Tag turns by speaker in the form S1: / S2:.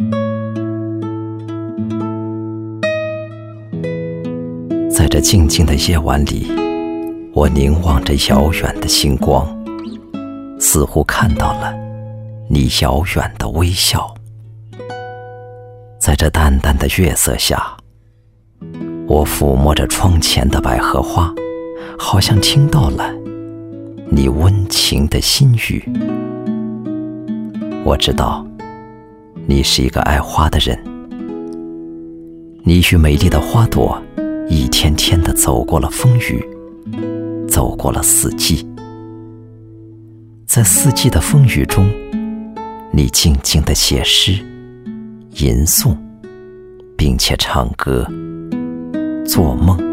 S1: 在这静静的夜晚里，我凝望着遥远的星光，似乎看到了你遥远的微笑。在这淡淡的月色下，我抚摸着窗前的百合花，好像听到了你温情的心语。我知道你是一个爱花的人，你与美丽的花朵一天天地走过了风雨，走过了四季。在四季的风雨中，你静静地写诗、吟诵，并且唱歌、做梦。